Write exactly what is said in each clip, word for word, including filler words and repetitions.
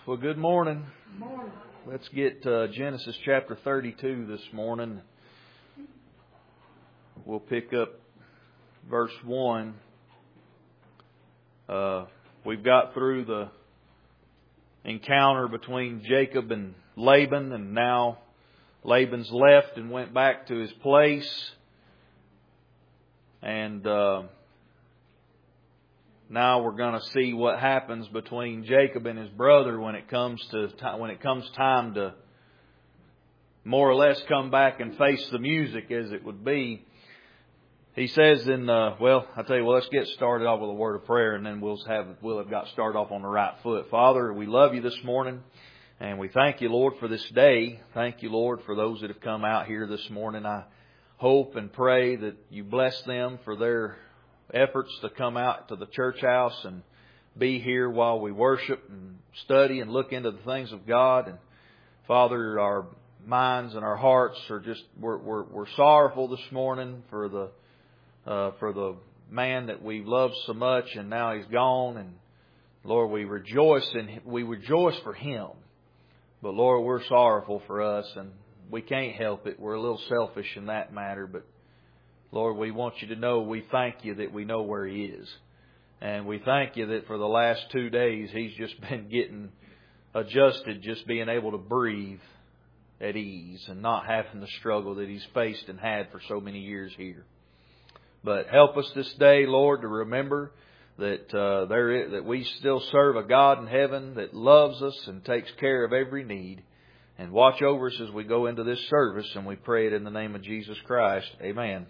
Well, good morning. Good morning. Let's get uh, Genesis chapter thirty-two this morning. We'll pick up verse one. Uh, we've got through the encounter between Jacob and Laban, and now Laban's left and went back to his place. And uh, now we're going to see what happens between Jacob and his brother when it comes to when it comes time to more or less come back and face the music, as it would be. He says in uh, well, I tell you, well, let's get started off with a word of prayer, and then we'll have we'll have got started off on the right foot. Father, we love you this morning, and we thank you, Lord, for this day. Thank you, Lord, for those that have come out here this morning. I hope and pray that you bless them for their efforts to come out to the church house and be here while we worship and study and look into the things of God. And Father, our minds and our hearts are just we're we're, we're sorrowful this morning for the uh, for the man that we loved so much, and now he's gone. And Lord, we rejoice in we rejoice for him, but Lord, we're sorrowful for us, and we can't help it. We're a little selfish in that matter, but Lord, we want you to know we thank you that we know where he is. And we thank you that for the last two days he's just been getting adjusted, just being able to breathe at ease and not having the struggle that he's faced and had for so many years here. But help us this day, Lord, to remember that uh, there is, that we still serve a God in heaven that loves us and takes care of every need. And watch over us as we go into this service, and we pray it in the name of Jesus Christ. Amen.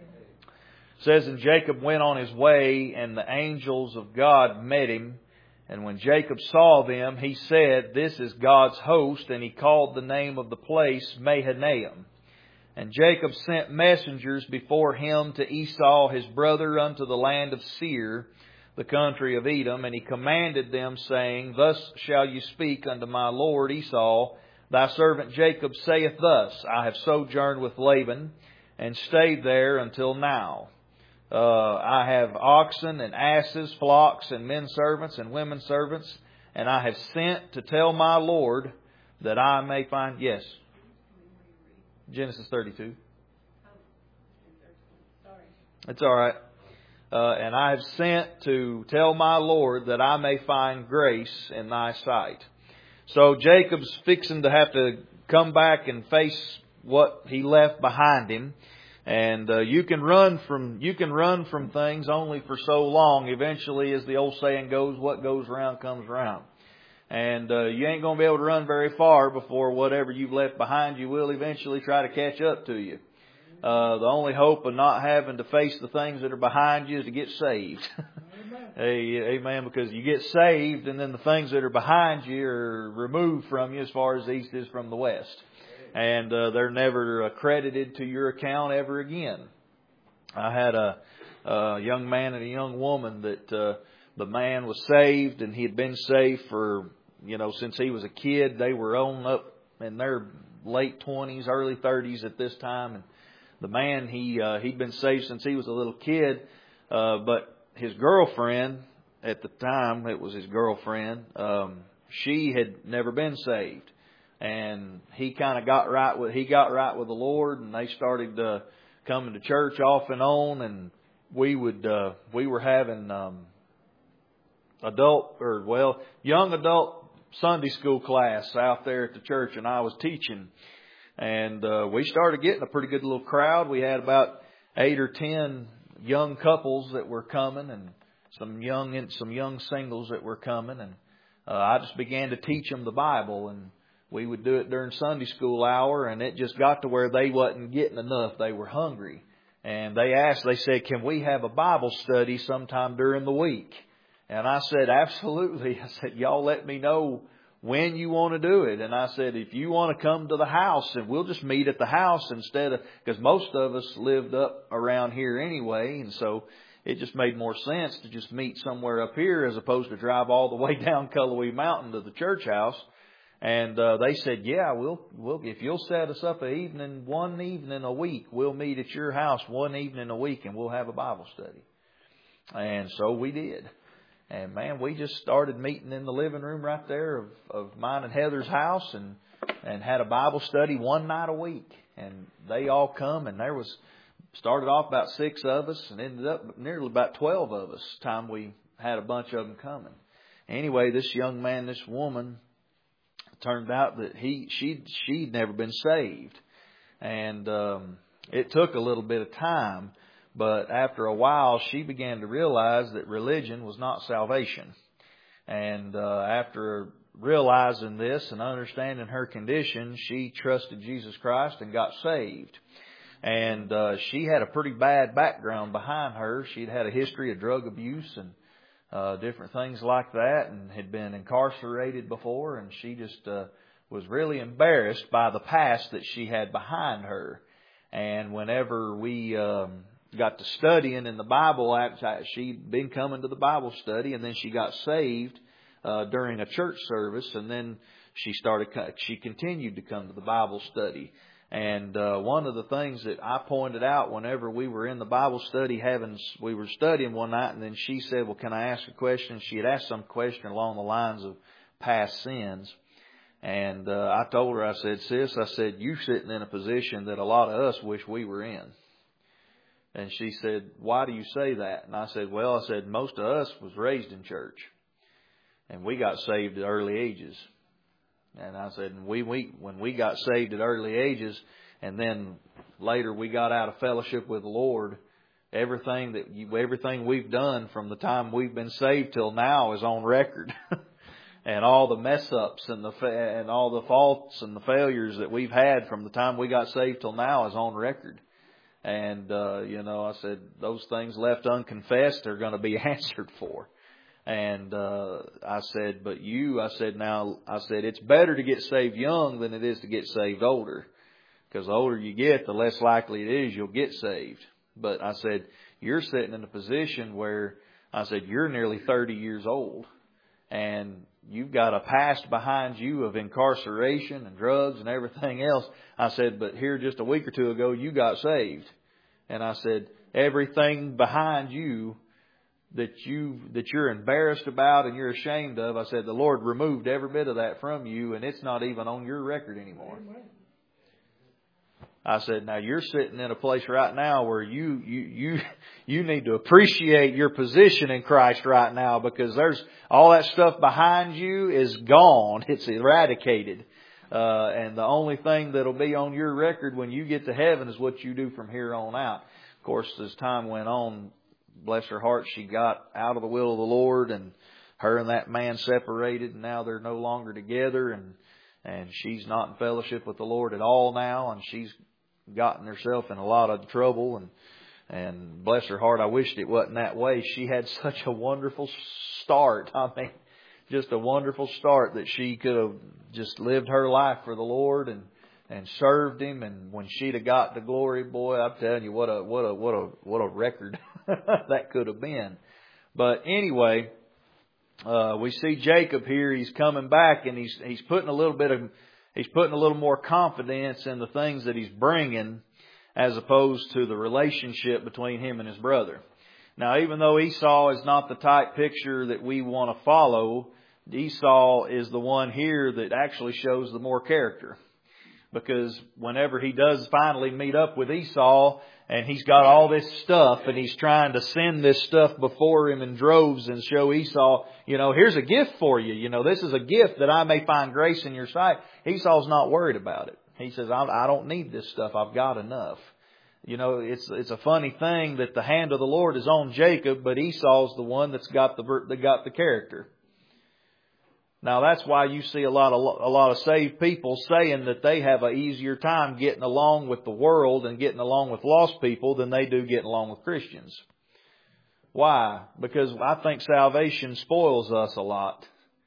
It says, and Jacob went on his way, and the angels of God met him. And when Jacob saw them, he said, this is God's host. And he called the name of the place Mahanaim. And Jacob sent messengers before him to Esau his brother unto the land of Seir, the country of Edom. And he commanded them, saying, thus shall you speak unto my lord Esau. Thy servant Jacob saith thus, I have sojourned with Laban, and stayed there until now. Uh, I have oxen and asses, flocks and men servants and women servants, and I have sent to tell my Lord that I may find... Yes. Genesis thirty-two. It's all right. Uh, and I have sent to tell my Lord that I may find grace in thy sight. So Jacob's fixing to have to come back and face what he left behind him. And uh, you can run from you can run from things only for so long. Eventually, as the old saying goes, what goes around comes around. And uh, you ain't going to be able to run very far before whatever you've left behind you will eventually try to catch up to you. Uh, the only hope of not having to face the things that are behind you is to get saved. Hey, amen. Because you get saved, and then the things that are behind you are removed from you as far as the east is from the west. And uh, they're never credited to your account ever again. I had a, a young man and a young woman that uh, the man was saved, and he had been saved for, you know, since he was a kid. They were on up in their late twenties, early thirties at this time. And the man, he uh, he'd been saved since he was a little kid, uh, but his girlfriend at the time, it was his girlfriend, um, she had never been saved. And he kind of got right with, he got right with the Lord, and they started uh, coming to church off and on. And we would, uh, we were having um, adult, or well, young adult Sunday school class out there at the church, and I was teaching. And uh, we started getting a pretty good little crowd. We had about eight or ten young couples that were coming, and some young and some young singles that were coming. And uh, I just began to teach them the Bible, and we would do it during Sunday school hour, and it just got to where they wasn't getting enough. They were hungry. And they asked, they said, can we have a Bible study sometime during the week? And I said, absolutely. I said, y'all let me know when you want to do it. And I said, if you want to come to the house, and we'll just meet at the house instead of, because most of us lived up around here anyway. And so it just made more sense to just meet somewhere up here as opposed to drive all the way down Cullowhee Mountain to the church house. And uh, they said, yeah, we'll, we'll, if you'll set us up an evening, one evening a week, we'll meet at your house one evening a week, and we'll have a Bible study. And so we did. And man, we just started meeting in the living room right there of, of mine and Heather's house, and and had a Bible study one night a week. And they all come, and there was started off about six of us, and ended up nearly about twelve of us. Time we had a bunch of them coming. Anyway, this young man, this woman, turned out that he she she'd never been saved, and um, it took a little bit of time. But after a while, she began to realize that religion was not salvation. And uh, after realizing this and understanding her condition, she trusted Jesus Christ and got saved. And uh, she had a pretty bad background behind her. She'd had a history of drug abuse and uh, different things like that, and had been incarcerated before. And she just uh, was really embarrassed by the past that she had behind her. And whenever we um, got to studying in the Bible, she'd been coming to the Bible study, and then she got saved uh, during a church service, and then she started. She continued to come to the Bible study. And uh, one of the things that I pointed out whenever we were in the Bible study, having we were studying one night, and then she said, "Well, can I ask a question?" She had asked some question along the lines of past sins. And uh, I told her, I said, "Sis, I said, you're sitting in a position that a lot of us wish we were in." And she said, "Why do you say that?" And I said, "Well, I said, most of us was raised in church. And we got saved at early ages." And I said, and we, we, when we got saved at early ages, and then later we got out of fellowship with the Lord, everything that you, everything we've done from the time we've been saved till now is on record. And all the mess ups and the and all the faults and the failures that we've had from the time we got saved till now is on record. And uh, you know, I said those things left unconfessed are going to be answered for. And uh, I said, but you, I said, now, I said, it's better to get saved young than it is to get saved older. Because the older you get, the less likely it is you'll get saved. But I said, you're sitting in a position where, I said, you're nearly thirty years old. And you've got a past behind you of incarceration and drugs and everything else. I said, but here just a week or two ago, you got saved. And I said, everything behind you that you that you're embarrassed about and you're ashamed of, I said, the Lord removed every bit of that from you, and it's not even on your record anymore. I said, now you're sitting in a place right now where you you you you need to appreciate your position in Christ right now, because there's all that stuff behind you is gone. It's eradicated. Uh, and the only thing that'll be on your record when you get to heaven is what you do from here on out. Of course, as time went on, bless her heart, she got out of the will of the Lord, and her and that man separated, and now they're no longer together, and and she's not in fellowship with the Lord at all now, and she's gotten herself in a lot of trouble, and and bless her heart, I wished it wasn't that way. She had such a wonderful start. I mean, just a wonderful start that she could have just lived her life for the Lord and and served Him, and when she'd have got to glory, boy, I'm telling you, what a what a what a what a record that could have been. But anyway, uh, we see Jacob here. He's coming back, and he's he's putting a little bit of he's putting a little more confidence in the things that he's bringing, as opposed to the relationship between him and his brother. Now, even though Esau is not the type picture that we want to follow, Esau is the one here that actually shows the more character. Because whenever he does finally meet up with Esau, and he's got all this stuff, and he's trying to send this stuff before him in droves and show Esau, you know, here's a gift for you. You know, this is a gift that I may find grace in your sight. Esau's not worried about it. He says, I don't need this stuff. I've got enough. You know, it's it's a funny thing that the hand of the Lord is on Jacob, but Esau's the one that's got the that got the character. Now, that's why you see a lot of a lot of saved people saying that they have an easier time getting along with the world and getting along with lost people than they do getting along with Christians. Why? Because I think salvation spoils us a lot.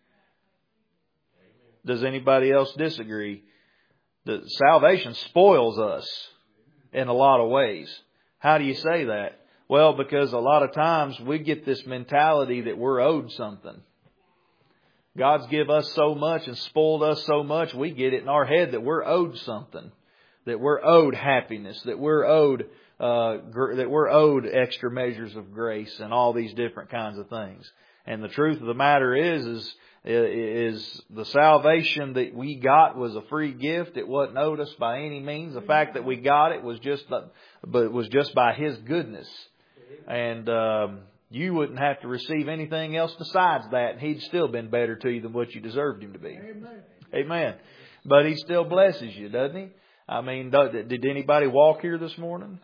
Does anybody else disagree? The salvation spoils us in a lot of ways. How do you say that? Well, because a lot of times we get this mentality that we're owed something. God's give us so much and spoiled us so much, we get it in our head that we're owed something, that we're owed happiness, that we're owed uh, gr- that we're owed extra measures of grace and all these different kinds of things. And the truth of the matter is, is, is the salvation that we got was a free gift. It wasn't owed us by any means. The fact that we got it was just, but it was just by His goodness. And, um, you wouldn't have to receive anything else besides that, and He'd still been better to you than what you deserved Him to be. Amen. Amen. But He still blesses you, doesn't He? I mean, did anybody walk here this morning?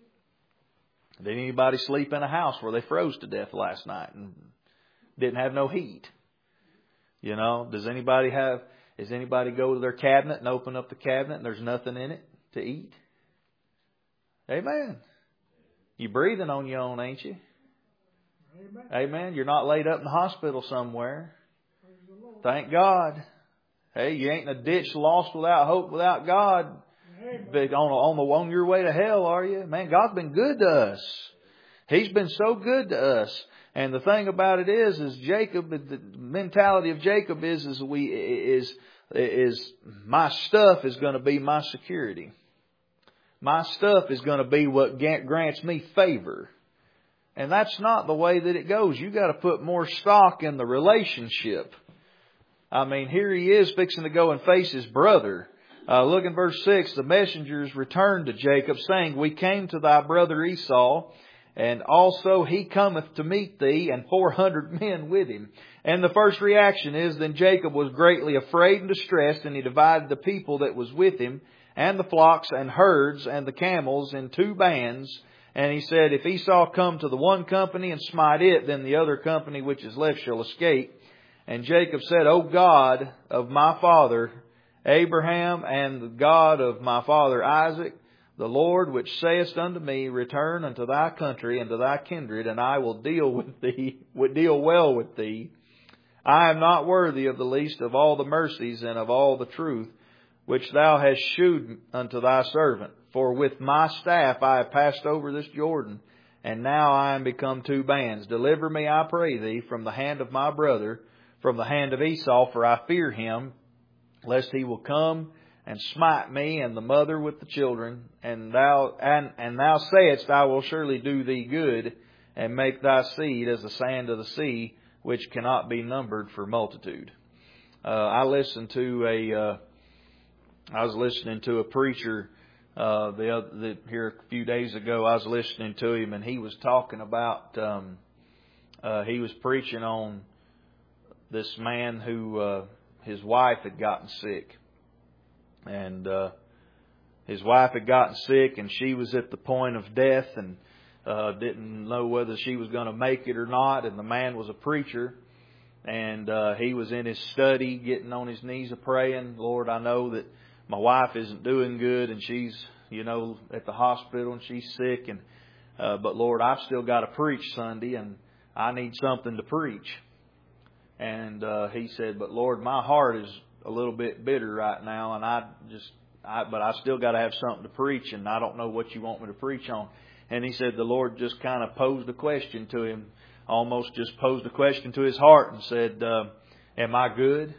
Did anybody sleep in a house where they froze to death last night and didn't have no heat? You know, does anybody have, does anybody go to their cabinet and open up the cabinet and there's nothing in it to eat? Amen. You're breathing on your own, ain't you? Amen. Amen. You're not laid up in the hospital somewhere. Thank God. Hey, you ain't in a ditch lost without hope, without God. But on, on, the, on your way to hell, are you? Man, God's been good to us. He's been so good to us. And the thing about it is, is Jacob, the mentality of Jacob is, is we, is, is my stuff is going to be my security. My stuff is going to be what grants me favor. And that's not the way that it goes. You got to put more stock in the relationship. I mean, here he is fixing to go and face his brother. Uh, look in verse six. The messengers returned to Jacob, saying, We came to thy brother Esau, and also he cometh to meet thee, and four hundred men with him. And the first reaction is, Then Jacob was greatly afraid and distressed, and he divided the people that was with him, and the flocks and herds and the camels in two bands. And he said, If Esau come to the one company and smite it, then the other company which is left shall escape. And Jacob said, O God of my father Abraham, and the God of my father Isaac, the Lord which sayest unto me, Return unto thy country and to thy kindred, and I will deal with thee, would deal well with thee. I am not worthy of the least of all the mercies and of all the truth which thou hast shewed unto thy servant. For with my staff I have passed over this Jordan, and now I am become two bands. Deliver me, I pray thee, from the hand of my brother, from the hand of Esau, for I fear him, lest he will come and smite me and the mother with the children. And thou and, and thou sayest, I will surely do thee good, and make thy seed as the sand of the sea, which cannot be numbered for multitude. Uh, I listened to a, uh, I was listening to a preacher Uh, the, other, the here a few days ago. I was listening to him, and he was talking about. Um, uh, he was preaching on this man who uh, his wife had gotten sick, and uh, his wife had gotten sick, and she was at the point of death, and uh, didn't know whether she was going to make it or not. And the man was a preacher, and uh, he was in his study, getting on his knees, a praying, Lord, I know that my wife isn't doing good, and she's, you know, at the hospital, and she's sick. And uh, but Lord, I've still got to preach Sunday, and I need something to preach. And uh, he said, but Lord, my heart is a little bit bitter right now, and I just, I, but I still got to have something to preach, and I don't know what you want me to preach on. And he said the Lord just kind of posed a question to him, almost just posed a question to his heart, and said, uh, "Am I good?"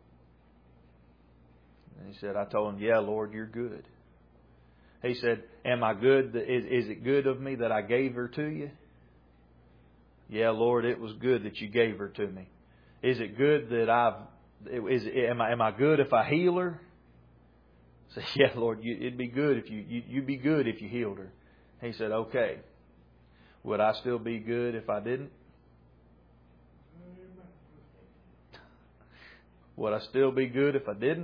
And he said, I told him, yeah, Lord, you're good. He said, am I good? Is, is it good of me that I gave her to you? Yeah, Lord, it was good that you gave her to me. Is it good that I've, is, am I, am I good if I heal her? I said, yeah, Lord, you, it'd be good if you, you, you'd be good if you healed her. He said, okay. Would I still be good if I didn't? Would I still be good if I didn't?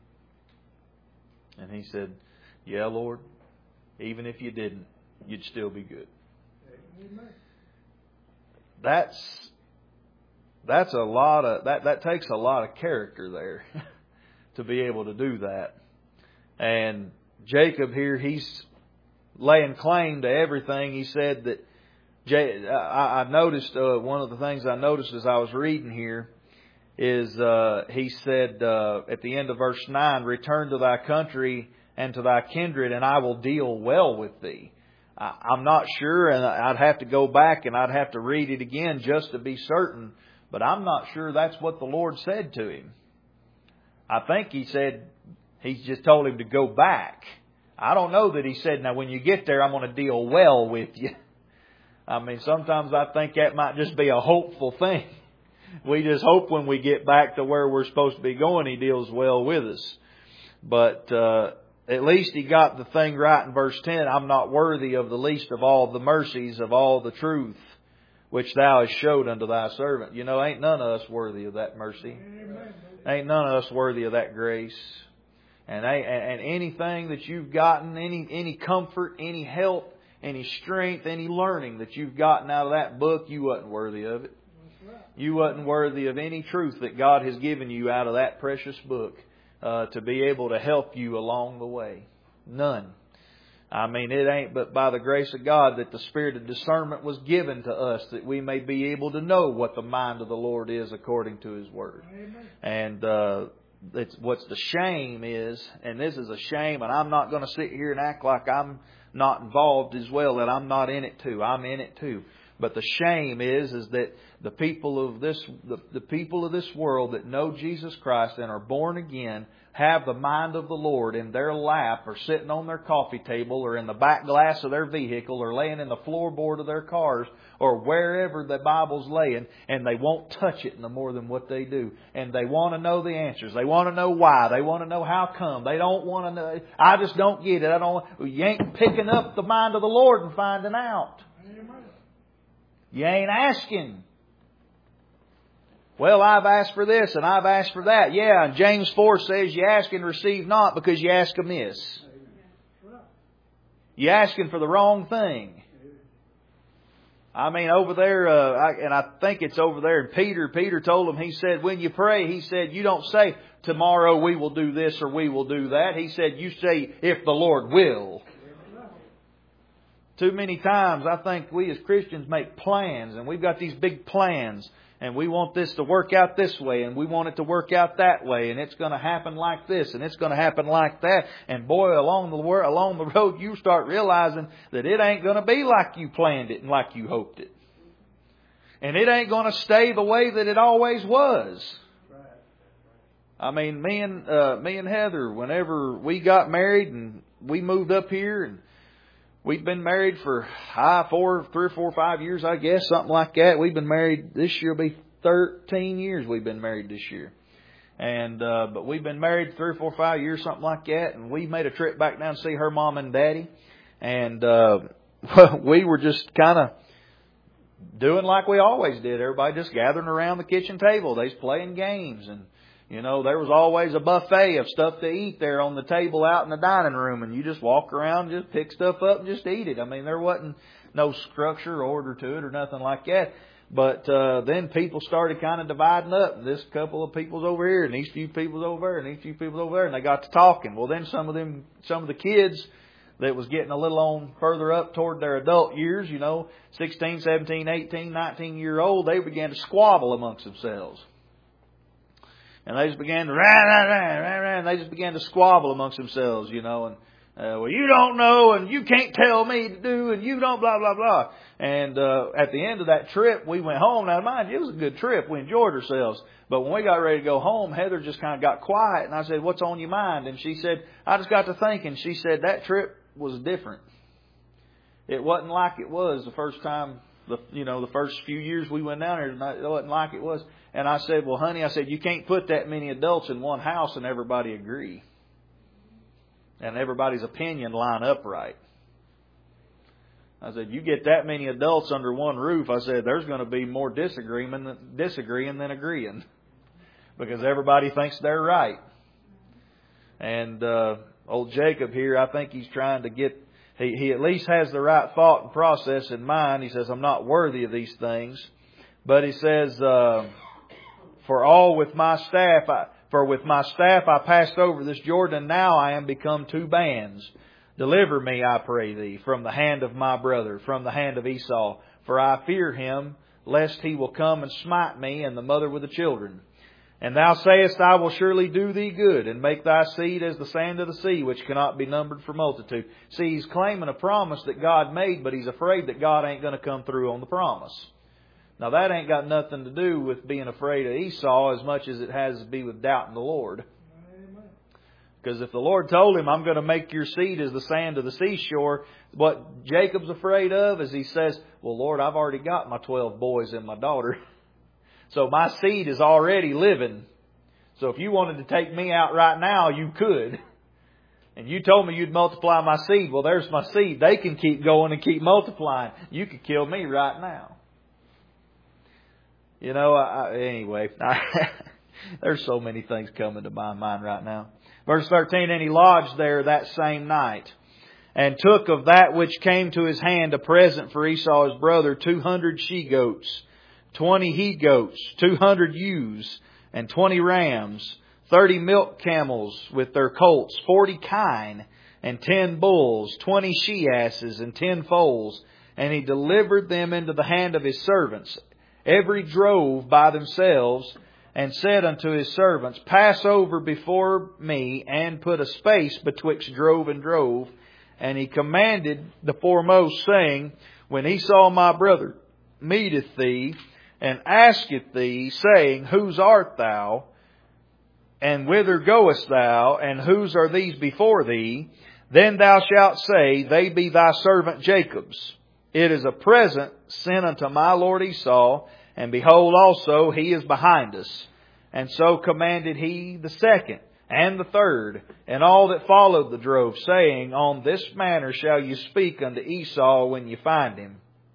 And he said, yeah, Lord, even if you didn't, you'd still be good. Amen. That's, that's a lot of, that, that takes a lot of character there to be able to do that. And Jacob here, he's laying claim to everything. He said that, I, I noticed, uh, one of the things I noticed as I was reading here, is uh, he said uh, at the end of verse nine, return to thy country and to thy kindred, and I will deal well with thee. I, I'm not sure, and I'd have to go back and I'd have to read it again just to be certain, but I'm not sure that's what the Lord said to him. I think he said, he just told him to go back. I don't know that he said, now when you get there, I'm going to deal well with you. I mean, sometimes I think that might just be a hopeful thing. we just hope when we get back to where we're supposed to be going, He deals well with us. But uh, at least He got the thing right in verse ten. I'm not worthy of the least of all the mercies of all the truth which Thou hast showed unto Thy servant. You know, ain't none of us worthy of that mercy. Amen. Ain't none of us worthy of that grace. And, and anything that you've gotten, any any comfort, any help, any strength, any learning that you've gotten out of that book, you wasn't worthy of it. You wasn't worthy of any truth that God has given you out of that precious book uh, to be able to help you along the way. None. I mean, it ain't but by the grace of God that the spirit of discernment was given to us, that we may be able to know what the mind of the Lord is according to His Word. Amen. And uh, it's, what's the shame is, and this is a shame, and I'm not going to sit here and act like I'm not involved as well, that I'm not in it too. I'm in it too. But the shame is, is that the people of this, the, the people of this world that know Jesus Christ and are born again, have the mind of the Lord in their lap, or sitting on their coffee table, or in the back glass of their vehicle, or laying in the floorboard of their cars, or wherever the Bible's laying, and they won't touch it no more than what they do. And they want to know the answers. They want to know why. They want to know how come. They don't want to know. I just don't get it. I don't. You ain't picking up the mind of the Lord and finding out. Amen. You ain't asking. Well, I've asked for this and I've asked for that. Yeah, and James four says you ask and receive not because you ask amiss. You're asking for the wrong thing. I mean, over there, uh, I, and I think it's over there in Peter. Peter told him, he said, when you pray, he said, you don't say, tomorrow we will do this or we will do that. He said, you say, if the Lord will. Too many times I think we as Christians make plans, and we've got these big plans, and we want this to work out this way, and we want it to work out that way, and it's going to happen like this, and it's going to happen like that. And boy, along the along the road, you start realizing that it ain't going to be like you planned it and like you hoped it. And it ain't going to stay the way that it always was. I mean, me and uh, me and Heather, whenever we got married and we moved up here, and we've been married for high four, three or four, five years, I guess, something like that. We've been married, this year will be thirteen years we've been married this year. And, uh, but we've been married three or four, five years, something like that. And we made a trip back down to see her mom and daddy. And, uh, we were just kind of doing like we always did. Everybody just gathering around the kitchen table. They was playing games, and you know, there was always a buffet of stuff to eat there on the table out in the dining room, and you just walk around, just pick stuff up and just eat it. I mean, there wasn't no structure or order to it or nothing like that. But uh, then people started kind of dividing up. This couple of people's over here, and these few people's over there, and these few people's over there, and they got to talking. Well, then some of them, some of the kids that was getting a little on further up toward their adult years, you know, sixteen, seventeen, eighteen, nineteen year old, they began to squabble amongst themselves. And they just began to rah, rah, rah, rah, rah, and they just began to squabble amongst themselves, you know, and uh, well, you don't know, and you can't tell me to do, and you don't, blah, blah, blah. And uh, at the end of that trip, we went home. Now, mind you, it was a good trip. We enjoyed ourselves. But when we got ready to go home, Heather just kind of got quiet, and I said, what's on your mind? And she said, I just got to thinking. She said, that trip was different. It wasn't like it was the first time. The, you know, the first few years we went down there, it wasn't like it was. And I said, well, honey, I said, you can't put that many adults in one house and everybody agree. And everybody's opinion line up right. I said, you get that many adults under one roof, I said, there's going to be more disagreement than, disagreeing than agreeing. Because everybody thinks they're right. And uh, old Jacob here, I think he's trying to get... He, he at least has the right thought and process in mind. He says, I'm not worthy of these things. But he says, uh, for all with my staff, I, for with my staff I passed over this Jordan. Now I am become two bands. Deliver me, I pray thee, from the hand of my brother, from the hand of Esau. For I fear him, lest he will come and smite me and the mother with the children. And thou sayest, I will surely do thee good, and make thy seed as the sand of the sea, which cannot be numbered for multitude. See, he's claiming a promise that God made, but he's afraid that God ain't going to come through on the promise. Now, that ain't got nothing to do with being afraid of Esau as much as it has to be with doubting the Lord. Because if the Lord told him, I'm going to make your seed as the sand of the seashore, what Jacob's afraid of is he says, well, Lord, I've already got my twelve boys and my daughter. So my seed is already living. So if you wanted to take me out right now, you could. And you told me you'd multiply my seed. Well, there's my seed. They can keep going and keep multiplying. You could kill me right now. You know, I, anyway, I, there's so many things coming to my mind right now. Verse thirteen, and he lodged there that same night, and took of that which came to his hand a present for Esau his brother, two hundred she-goats, twenty he-goats, two hundred ewes, and twenty rams, thirty milk camels with their colts, forty kine, and ten bulls, twenty she-asses, and ten foals. And he delivered them into the hand of his servants, every drove by themselves, and said unto his servants, pass over before me, and put a space betwixt drove and drove. And he commanded the foremost, saying, when Esau my brother meeteth thee, and asketh thee, saying, whose art thou? And whither goest thou? And whose are these before thee? Then thou shalt say, they be thy servant Jacob's. It is a present sent unto my lord Esau, and behold also he is behind us. And so commanded he the second and the third, and all that followed the drove, saying, on this manner shall you speak unto Esau when you find him.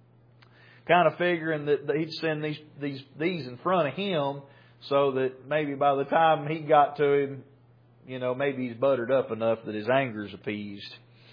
Kind of figuring that he'd send these, these, these in front of him, so that maybe by the time he got to him, you know, maybe he's buttered up enough that his anger's appeased.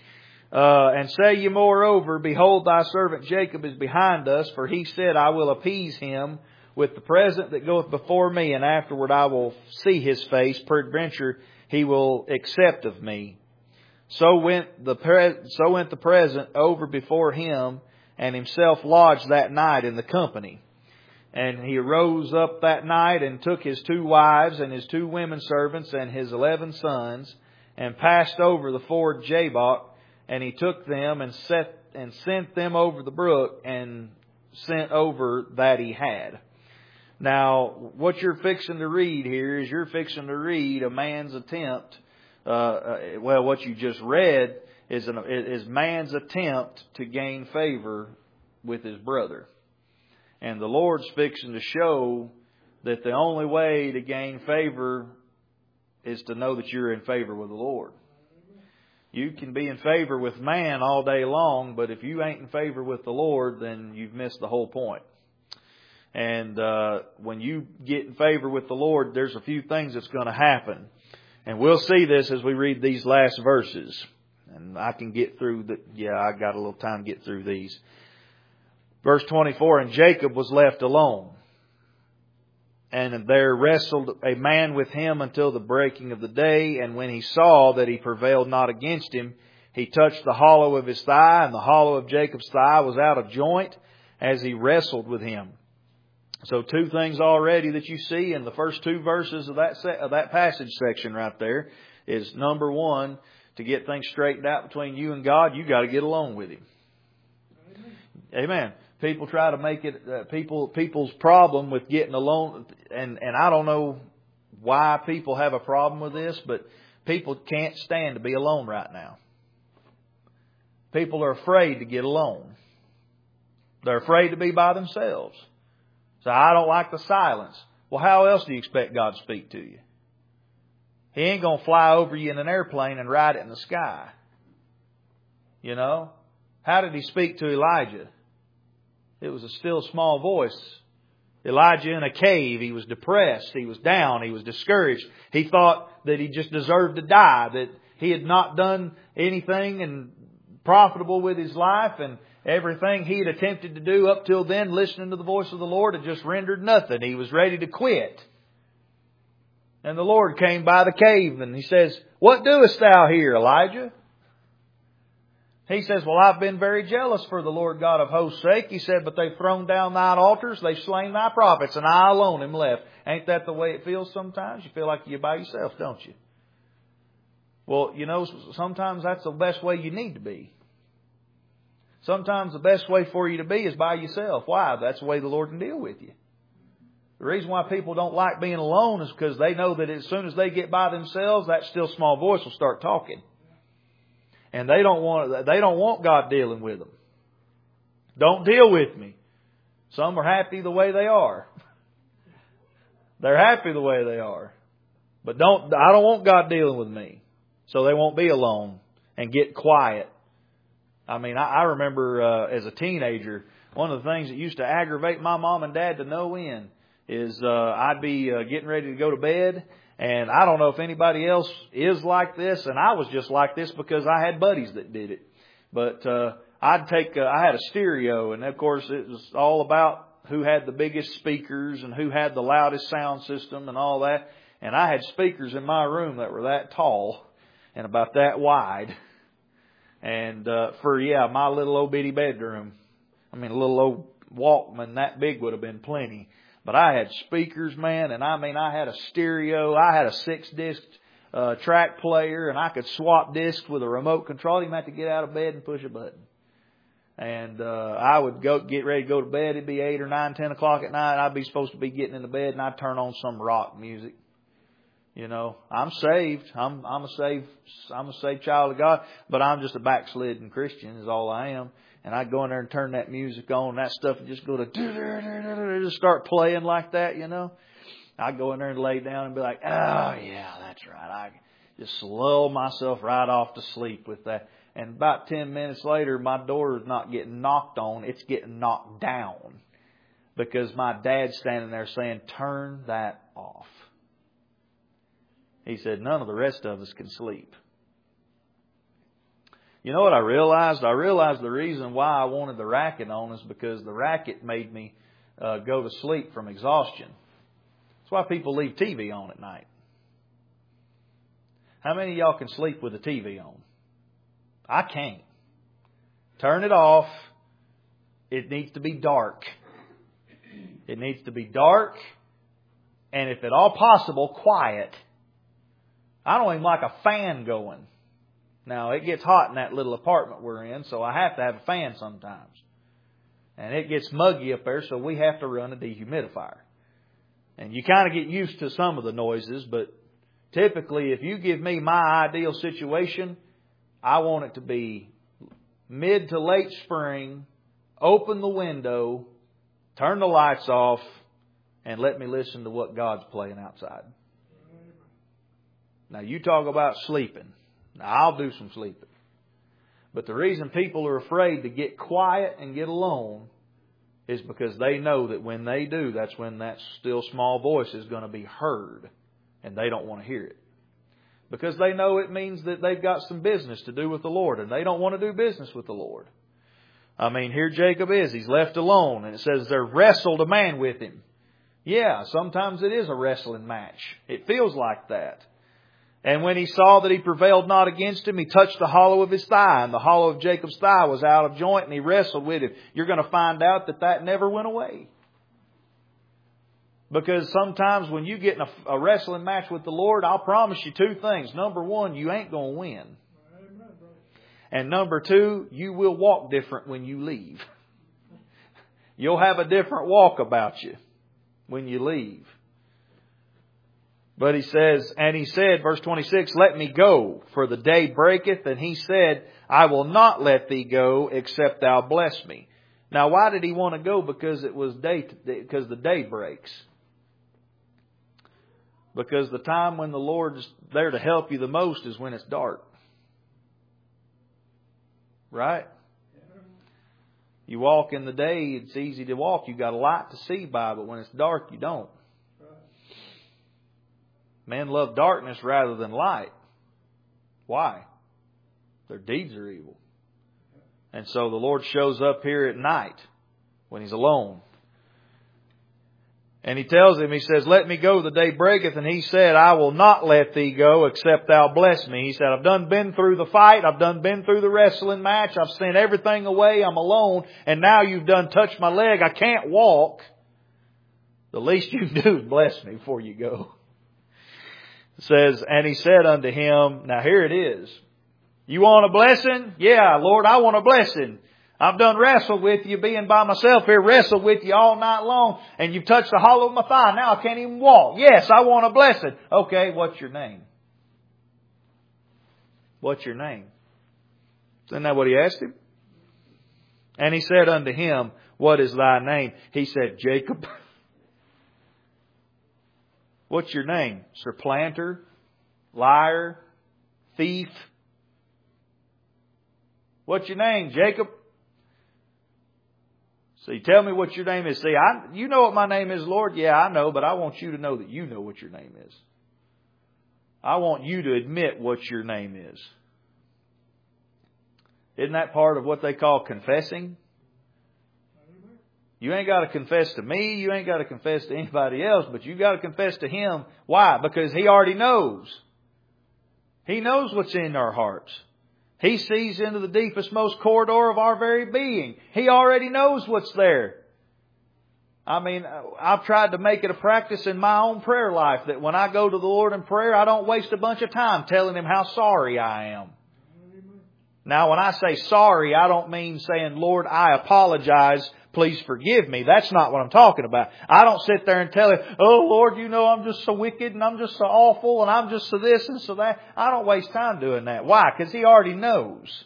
Uh, and say ye moreover, behold, thy servant Jacob is behind us, for he said, I will appease him with the present that goeth before me, and afterward I will see his face. Peradventure he will accept of me. So went the pre- so went the present over before him, and himself lodged that night in the company. And he arose up that night, and took his two wives, and his two women servants, and his eleven sons, and passed over the ford Jabbok. And he took them, and set and sent them over the brook, and sent over that he had. Now, what you're fixing to read here is you're fixing to read a man's attempt. Uh, well, what you just read is an, is man's attempt to gain favor with his brother. And the Lord's fixing to show that the only way to gain favor is to know that you're in favor with the Lord. You can be in favor with man all day long, but if you ain't in favor with the Lord, then you've missed the whole point. And uh, when you get in favor with the Lord, there's a few things that's going to happen. And we'll see this as we read these last verses. And I can get through the, yeah, I got a little time to get through these. Verse twenty-four, and Jacob was left alone. And there wrestled a man with him until the breaking of the day. And when he saw that he prevailed not against him, he touched the hollow of his thigh, and the hollow of Jacob's thigh was out of joint as he wrestled with him. So two things already that you see in the first two verses of that se- of that passage section right there is, number one, to get things straightened out between you and God, you got to get along with Him. Amen. Amen. People try to make it uh, people people's problem with getting alone, and and I don't know why people have a problem with this, but people can't stand to be alone right now. People are afraid to get alone. They're afraid to be by themselves. So I don't like the silence. Well, how else do you expect God to speak to you? He ain't going to fly over you in an airplane and ride it in the sky. You know? How did He speak to Elijah? It was a still small voice. Elijah in a cave. He was depressed. He was down. He was discouraged. He thought that he just deserved to die. That he had not done anything and profitable with his life. And everything he had attempted to do up till then, listening to the voice of the Lord, had just rendered nothing. He was ready to quit. And the Lord came by the cave and He says, what doest thou here, Elijah? He says, well, I've been very jealous for the Lord God of hosts' sake. He said, but they've thrown down thine altars, they've slain thy prophets, and I alone am left. Ain't that the way it feels sometimes? You feel like you're by yourself, don't you? Well, you know, sometimes that's the best way you need to be. Sometimes the best way for you to be is by yourself. Why? That's the way the Lord can deal with you. The reason why people don't like being alone is because they know that as soon as they get by themselves, that still small voice will start talking. And they don't want they don't want God dealing with them. Don't deal with me. Some are happy the way they are. They're happy the way they are. But don't, I don't want God dealing with me. So they won't be alone and get quiet. I mean, I, I remember uh, as a teenager, one of the things that used to aggravate my mom and dad to no end is uh, I'd be uh, getting ready to go to bed. And I don't know if anybody else is like this. And I was just like this because I had buddies that did it. But uh, I'd take, uh, I had a stereo. And of course, it was all about who had the biggest speakers and who had the loudest sound system and all that. And I had speakers in my room that were that tall and about that wide. And uh, for, yeah, my little old bitty bedroom, I mean, a little old Walkman that big would have been plenty. But I had speakers, man, and I mean, I had a stereo. I had a six-disc uh, track player, and I could swap discs with a remote control. You didn't have to get out of bed and push a button. And uh, I would go get ready to go to bed. It'd be eight or nine, ten o'clock at night. I'd be supposed to be getting into bed, and I'd turn on some rock music. You know, I'm saved. I'm I'm a saved I'm a saved child of God, but I'm just a backslidden Christian is all I am. And I'd go in there and turn that music on, and that stuff would just go to just start playing like that, you know. I'd go in there and lay down and be like, oh yeah, that's right. I just lull myself right off to sleep with that. And about ten minutes later, my door is not getting knocked on, it's getting knocked down. Because my dad's standing there saying, turn that off. He said, none of the rest of us can sleep. You know what I realized? I realized the reason why I wanted the racket on is because the racket made me uh, go to sleep from exhaustion. That's why people leave T V on at night. How many of y'all can sleep with the T V on? I can't. Turn it off. It needs to be dark. It needs to be dark. And if at all possible, quiet. I don't even like a fan going. Now, it gets hot in that little apartment we're in, so I have to have a fan sometimes. And it gets muggy up there, so we have to run a dehumidifier. And you kind of get used to some of the noises, but typically if you give me my ideal situation, I want it to be mid to late spring, open the window, turn the lights off, and let me listen to what God's playing outside. Now, you talk about sleeping. Now, I'll do some sleeping. But the reason people are afraid to get quiet and get alone is because they know that when they do, that's when that still small voice is going to be heard. And they don't want to hear it. Because they know it means that they've got some business to do with the Lord. And they don't want to do business with the Lord. I mean, here Jacob is. He's left alone. And it says there wrestled a man with him. Yeah, sometimes it is a wrestling match. It feels like that. And when he saw that he prevailed not against him, he touched the hollow of his thigh. And the hollow of Jacob's thigh was out of joint, and he wrestled with him. You're going to find out that that never went away. Because sometimes when you get in a, a wrestling match with the Lord, I'll promise you two things. Number one, you ain't going to win. And number two, you will walk different when you leave. You'll have a different walk about you when you leave. But he says, and he said, verse twenty-six, let me go, for the day breaketh. And he said, I will not let thee go, except thou bless me. Now, why did he want to go? Because it was day, because the day breaks. Because the time when the Lord's there to help you the most is when it's dark. Right? You walk in the day, it's easy to walk. You've got a light to see by, but when it's dark, you don't. Men love darkness rather than light. Why? Their deeds are evil. And so the Lord shows up here at night when He's alone. And He tells him, He says, let me go, the day breaketh. And he said, I will not let thee go, except thou bless me. He said, I've done been through the fight. I've done been through the wrestling match. I've sent everything away. I'm alone. And now you've done touched my leg. I can't walk. The least you can do is bless me before you go. It says, and he said unto him, now here it is. You want a blessing? Yeah, Lord, I want a blessing. I've done wrestled with you, being by myself here, wrestled with you all night long, and you've touched the hollow of my thigh. Now I can't even walk. Yes, I want a blessing. Okay, what's your name? What's your name? Isn't that what he asked him? And he said unto him, what is thy name? He said, Jacob. What's your name? Supplanter? Liar? Thief? What's your name, Jacob? See, tell me what your name is. See, I, you know what my name is, Lord? Yeah, I know, but I want you to know that you know what your name is. I want you to admit what your name is. Isn't that part of what they call confessing? You ain't got to confess to me. You ain't got to confess to anybody else, but you got to confess to Him. Why? Because He already knows. He knows what's in our hearts. He sees into the deepest, most corridor of our very being. He already knows what's there. I mean, I've tried to make it a practice in my own prayer life that when I go to the Lord in prayer, I don't waste a bunch of time telling Him how sorry I am. Now, when I say sorry, I don't mean saying, Lord, I apologize. Please forgive me. That's not what I'm talking about. I don't sit there and tell Him, oh, Lord, you know I'm just so wicked and I'm just so awful and I'm just so this and so that. I don't waste time doing that. Why? Because He already knows.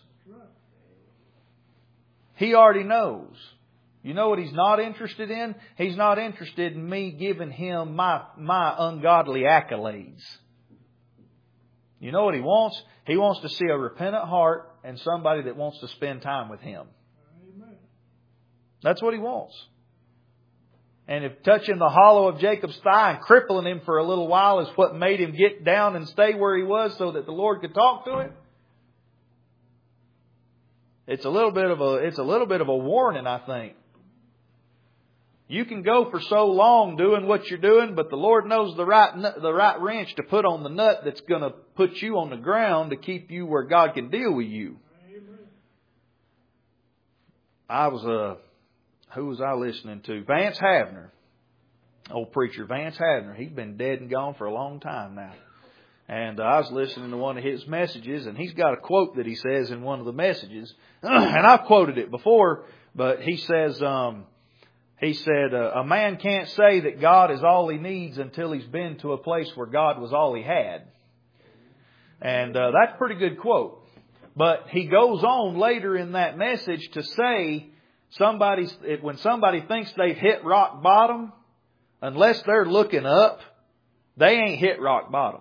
He already knows. You know what He's not interested in? He's not interested in me giving Him my, my ungodly accolades. You know what He wants? He wants to see a repentant heart and somebody that wants to spend time with Him. That's what He wants. And if touching the hollow of Jacob's thigh and crippling him for a little while is what made him get down and stay where he was so that the Lord could talk to him, it's a little bit of a it's a little bit of a warning, I think. You can go for so long doing what you're doing, but the Lord knows the right the right wrench to put on the nut that's going to put you on the ground to keep you where God can deal with you. I was a Who was I listening to? Vance Havner. Old preacher Vance Havner. He's been dead and gone for a long time now. And uh, I was listening to one of his messages, and he's got a quote that he says in one of the messages. And I've quoted it before, but he says, um, he said, uh, a man can't say that God is all he needs until he's been to a place where God was all he had. And uh, that's a pretty good quote. But he goes on later in that message to say, Somebody's, when somebody thinks they've hit rock bottom, unless they're looking up, they ain't hit rock bottom.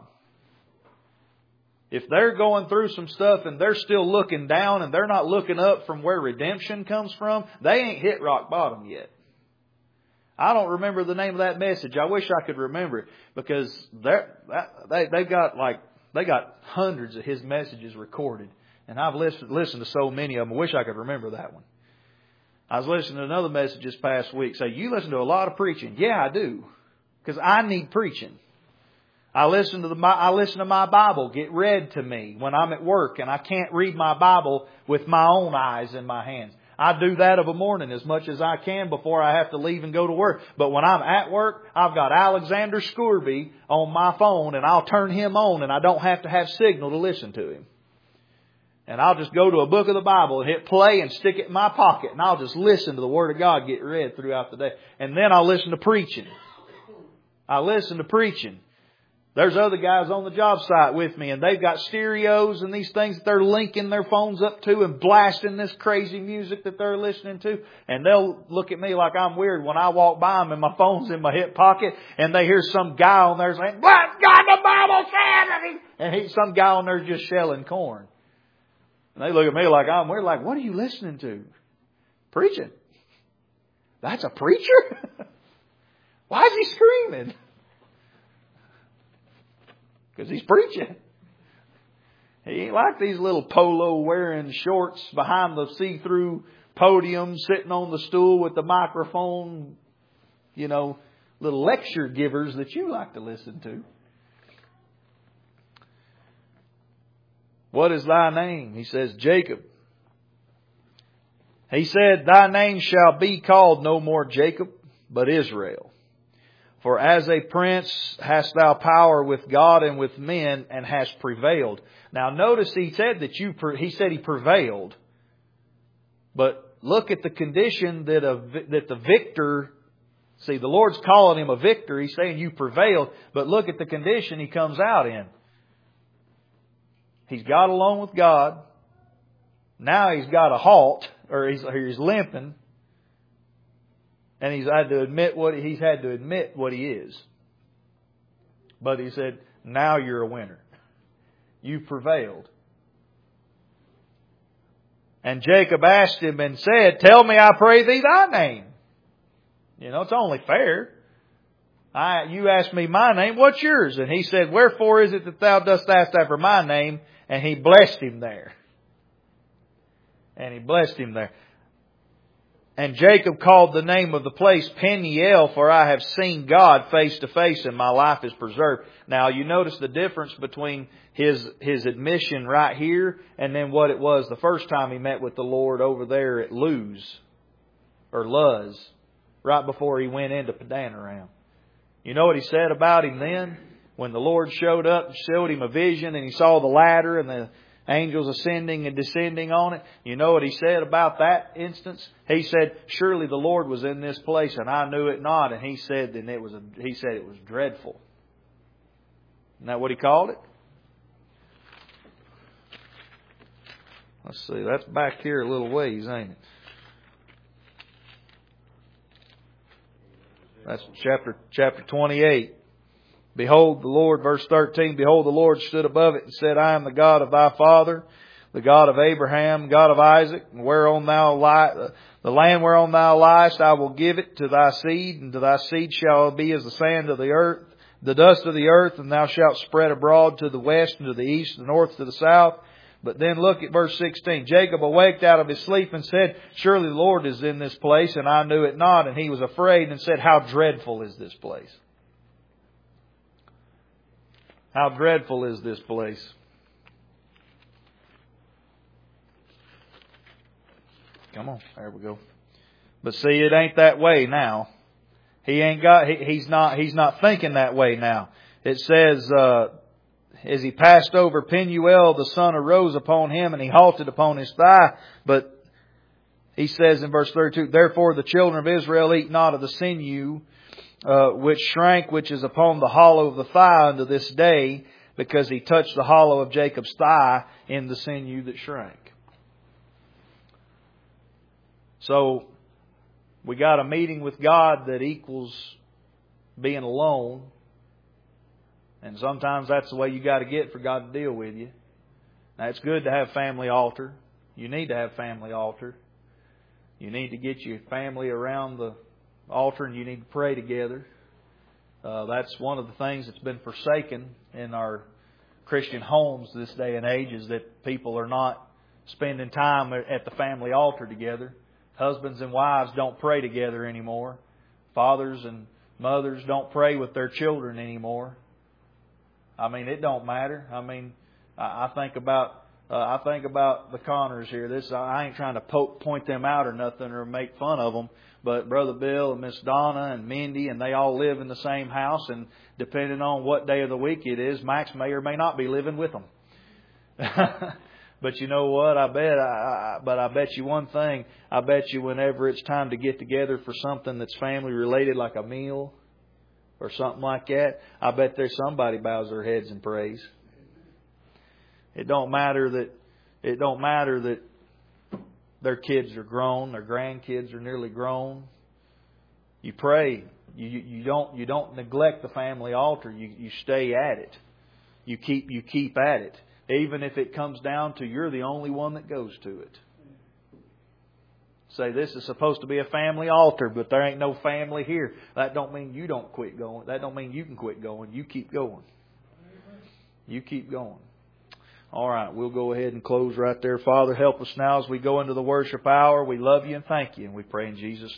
If they're going through some stuff and they're still looking down and they're not looking up from where redemption comes from, they ain't hit rock bottom yet. I don't remember the name of that message. I wish I could remember it because they're, they, they've got like, they got hundreds of his messages recorded. And I've listened, listened to so many of them. I wish I could remember that one. I was listening to another message this past week. Say, you listen to a lot of preaching. Yeah, I do. Because I need preaching. I listen to the I listen to my Bible get read to me when I'm at work and I can't read my Bible with my own eyes in my hands. I do that of a morning as much as I can before I have to leave and go to work. But when I'm at work, I've got Alexander Scourby on my phone and I'll turn him on and I don't have to have signal to listen to him. And I'll just go to a book of the Bible and hit play and stick it in my pocket. And I'll just listen to the Word of God get read throughout the day. And then I'll listen to preaching. I listen to preaching. There's other guys on the job site with me and they've got stereos and these things that they're linking their phones up to and blasting this crazy music that they're listening to. And they'll look at me like I'm weird when I walk by them and my phone's in my hip pocket and they hear some guy on there saying, "What God the Bible said!" And he, some guy on there just shelling corn. And they look at me like I'm weird. Like, what are you listening to? Preaching. That's a preacher? Why is he screaming? Because he's preaching. He ain't like these little polo wearing shorts behind the see-through podium sitting on the stool with the microphone, you know, little lecture givers that you like to listen to. What is thy name? He says, Jacob. He said, thy name shall be called no more Jacob, but Israel. For as a prince hast thou power with God and with men, and hast prevailed. Now notice he said that you, he said he prevailed. But look at the condition that a, that the victor, see, the Lord's calling him a victor. He's saying you prevailed. But look at the condition he comes out in. He's got along with God. Now he's got a halt, or he's, or he's limping. And he's had to admit what he's had to admit what he is. But He said, now you're a winner. You've prevailed. And Jacob asked him and said, tell me, I pray thee, thy name. You know, it's only fair. I, you asked me my name, what's yours? And he said, wherefore is it that thou dost ask after my name? And he blessed him there. And he blessed him there. And Jacob called the name of the place Peniel, for I have seen God face to face, and my life is preserved. Now, you notice the difference between his his admission right here and then what it was the first time he met with the Lord over there at Luz, or Luz, right before he went into Padanaram. You know what he said about him then? When the Lord showed up and showed him a vision and he saw the ladder and the angels ascending and descending on it. You know what he said about that instance? He said, surely the Lord was in this place and I knew it not. And he said that it was a, he said it was dreadful. Isn't that what he called it? Let's see, that's back here a little ways, ain't it? That's chapter chapter twenty-eight. Behold the Lord, verse thirteen, behold the Lord stood above it and said, I am the God of thy father, the God of Abraham, God of Isaac, and whereon thou lie, the land whereon thou liest, I will give it to thy seed, and to thy seed shall it be as the sand of the earth, the dust of the earth, and thou shalt spread abroad to the west and to the east, the north to the south. But then look at verse sixteen. Jacob awaked out of his sleep and said, surely the Lord is in this place, and I knew it not. And he was afraid and said, how dreadful is this place? How dreadful is this place? Come on, there we go. But see, it ain't that way now. He ain't got. He, he's not. He's not thinking that way now. It says, uh, as he passed over Penuel, the sun arose upon him, and he halted upon his thigh. But he says in verse thirty-two, therefore the children of Israel eat not of the sinew uh, which shrank, which is upon the hollow of the thigh unto this day, because he touched the hollow of Jacob's thigh in the sinew that shrank. So we got a meeting with God that equals being alone. And sometimes that's the way you got to get for God to deal with you. Now, it's good to have family altar. You need to have family altar. You need to get your family around the altar and you need to pray together. Uh, that's one of the things that's been forsaken in our Christian homes this day and age, is that people are not spending time at the family altar together. Husbands and wives don't pray together anymore. Fathers and mothers don't pray with their children anymore. I mean, it don't matter. I mean, I think about uh, I think about the Connors here. This I ain't trying to poke, point them out or nothing or make fun of them. But Brother Bill and Miss Donna and Mindy, and they all live in the same house. And depending on what day of the week it is, Max may or may not be living with them. But you know what? I bet. I, I, but I bet you one thing. I bet you whenever it's time to get together for something that's family related, like a meal or something like that, I bet there's somebody bows their heads and prays. It don't matter that. It don't matter that their kids are grown, their grandkids are nearly grown. You pray. You you don't you don't neglect the family altar. You you stay at it. You keep you keep at it. Even if it comes down to you're the only one that goes to it. Say, this is supposed to be a family altar, but there ain't no family here. That don't mean you don't quit going. That don't mean you can quit going. You keep going. You keep going. All right, we'll go ahead and close right there. Father, help us now as we go into the worship hour. We love you and thank you, and we pray in Jesus' name.